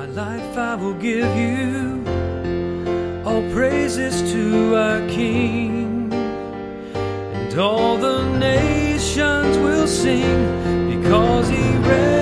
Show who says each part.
Speaker 1: My life I will give you, all praises to our King. And all the nations will sing, because He reigns.